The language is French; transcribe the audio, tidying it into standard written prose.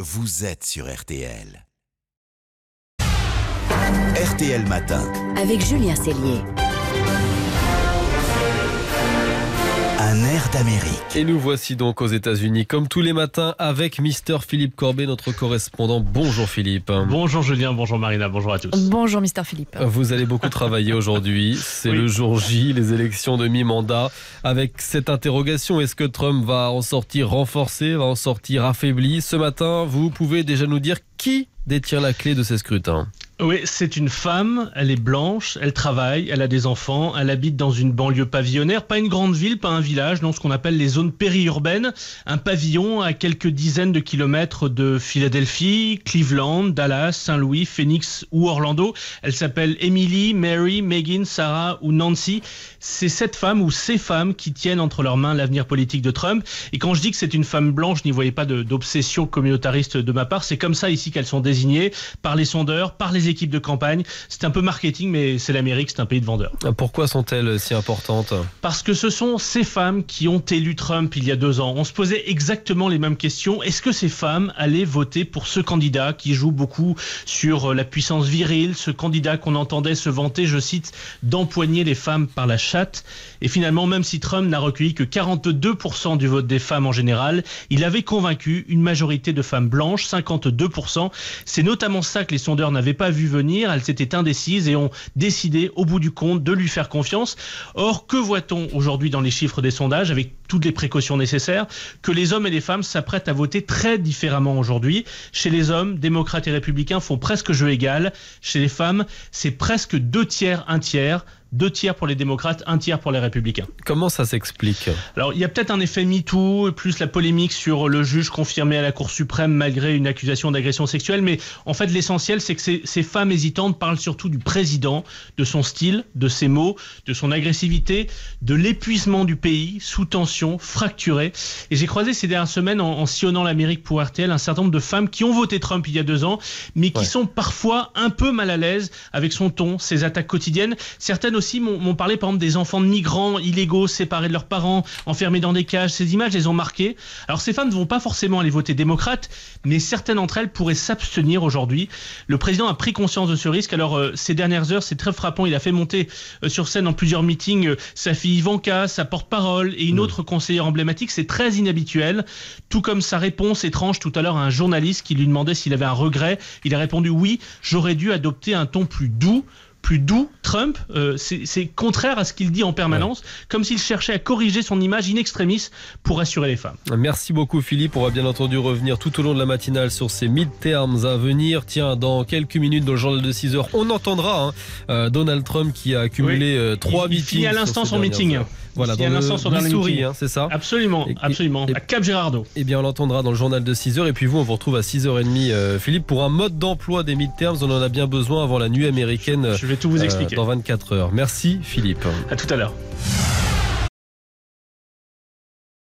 vous êtes sur RTL. RTL Matin. Avec Julien Cellier. Un air d'Amérique. Et nous voici donc aux États-Unis, comme tous les matins, avec Mr Philippe Corbet, notre correspondant. Bonjour Philippe. Bonjour Julien, bonjour Marina, bonjour à tous. Bonjour Mr Philippe. Vous allez beaucoup travailler aujourd'hui. C'est le jour J, les élections de mi-mandat. Avec cette interrogation, est-ce que Trump va en sortir renforcé, va en sortir affaibli? Ce matin, vous pouvez déjà nous dire qui détient la clé de ces scrutins? Oui, c'est une femme, elle est blanche, elle travaille, elle a des enfants, elle habite dans une banlieue pavillonnaire, pas une grande ville, pas un village, non, ce qu'on appelle les zones périurbaines, un pavillon à quelques dizaines de kilomètres de Philadelphie, Cleveland, Dallas, Saint-Louis, Phoenix ou Orlando. Elle s'appelle Emily, Mary, Megan, Sarah ou Nancy. C'est cette femme ou ces femmes qui tiennent entre leurs mains l'avenir politique de Trump. Et quand je dis que c'est une femme blanche, n'y voyez pas d'obsession communautariste de ma part, c'est comme ça ici qu'elles sont désignées par les sondeurs, par les équipes de campagne. C'est un peu marketing, mais c'est l'Amérique, c'est un pays de vendeurs. Pourquoi sont-elles si importantes? Parce que ce sont ces femmes qui ont élu Trump il y a 2 ans. On se posait exactement les mêmes questions. Est-ce que ces femmes allaient voter pour ce candidat qui joue beaucoup sur la puissance virile, ce candidat qu'on entendait se vanter, je cite, d'empoigner les femmes par la chatte? Et finalement, même si Trump n'a recueilli que 42% du vote des femmes en général, il avait convaincu une majorité de femmes blanches, 52%. C'est notamment ça que les sondeurs n'avaient pas vu venir. Elles s'étaient indécises et ont décidé au bout du compte de lui faire confiance. Or, que voit-on aujourd'hui dans les chiffres des sondages, avec toutes les précautions nécessaires? Que les hommes et les femmes s'apprêtent à voter très différemment aujourd'hui. Chez les hommes, démocrates et républicains font presque jeu égal. Chez les femmes, c'est presque 2 tiers, 1 tiers. 2 tiers pour les démocrates, 1 tiers pour les républicains. Comment ça s'explique? Alors, il y a peut-être un effet MeToo, plus la polémique sur le juge confirmé à la Cour suprême malgré une accusation d'agression sexuelle. Mais en fait, l'essentiel, c'est que ces femmes hésitantes parlent surtout du président, de son style, de ses mots, de son agressivité, de l'épuisement du pays, sous tension, fracturé. Et j'ai croisé ces dernières semaines, en sillonnant l'Amérique pour RTL, un certain nombre de femmes qui ont voté Trump il y a 2 ans, mais qui sont parfois un peu mal à l'aise avec son ton, ses attaques quotidiennes. Certaines aussi m'ont parlé par exemple des enfants de migrants illégaux séparés de leurs parents, enfermés dans des cages. Ces images les ont marquées. Alors ces femmes ne vont pas forcément aller voter démocrate, mais certaines d'entre elles pourraient s'abstenir aujourd'hui. Le président a pris conscience de ce risque. Alors ces dernières heures, c'est très frappant. Il a fait monter sur scène en plusieurs meetings sa fille Ivanka, sa porte-parole et une autre conseillère emblématique. C'est très inhabituel, tout comme sa réponse étrange tout à l'heure à un journaliste qui lui demandait s'il avait un regret. Il a répondu: oui, j'aurais dû adopter un ton plus doux. Trump, c'est contraire à ce qu'il dit en permanence, comme s'il cherchait à corriger son image in extremis pour rassurer les femmes. Merci beaucoup Philippe, on va bien entendu revenir tout au long de la matinale sur ces midterms à venir. Tiens, dans quelques minutes dans le journal de 6h, on entendra Donald Trump qui a accumulé 3 meetings. Il finit à l'instant son meeting. Voilà, dans le Missouri, c'est ça? Absolument, absolument, à Cap Girardeau. Eh bien, on l'entendra dans le journal de 6h. Et puis vous, on vous retrouve à 6h30, Philippe, pour un mode d'emploi des midterms. On en a bien besoin avant la nuit américaine. Je vais tout vous expliquer. Dans 24 heures. Merci, Philippe. À tout à l'heure.